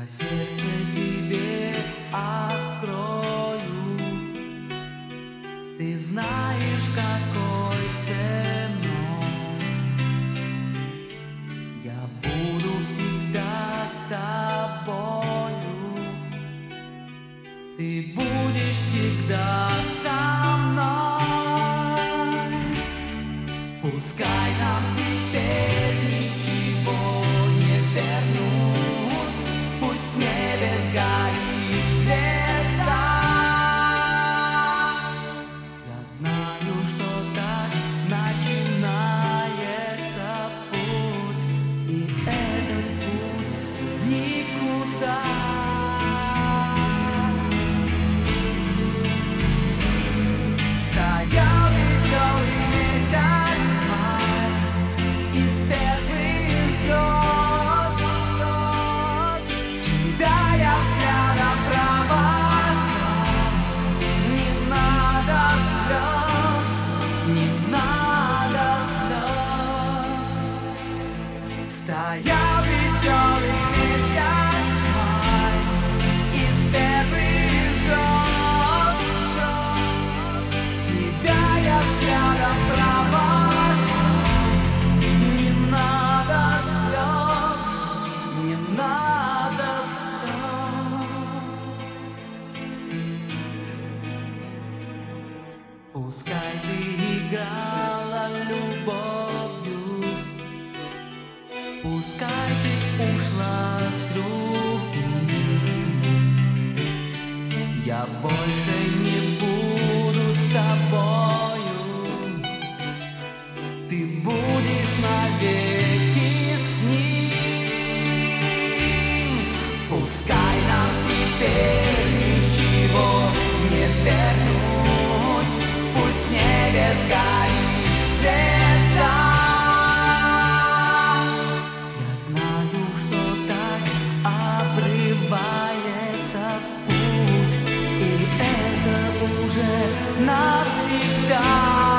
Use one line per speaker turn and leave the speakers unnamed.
Я сердце тебе открою. Ты знаешь, какой ценой я буду всегда с тобою. Ты будешь всегда со мной. Пускай нам теперь ничего не вернуть, пусть в небе сгорит звезда. Я знаю, что так начинается путь, и этот путь в никуда. Стоял веселый месяц май, из первых гроз тебя я взглядом провожал. Не надо слез, не надо слез. Стоял веселый месяц май, из первых гроз тебя я взглядом провожал. Не надо слез, не надо слез. Пускай ты играла любовью, пускай ты ушла с другим, я больше не буду с тобою. Ты будешь навеки с ним. Пускай нам теперь ничего не вернуть, пусть в небе сгорит звезда. Я знаю, что так обрывается путь, и это уже навсегда.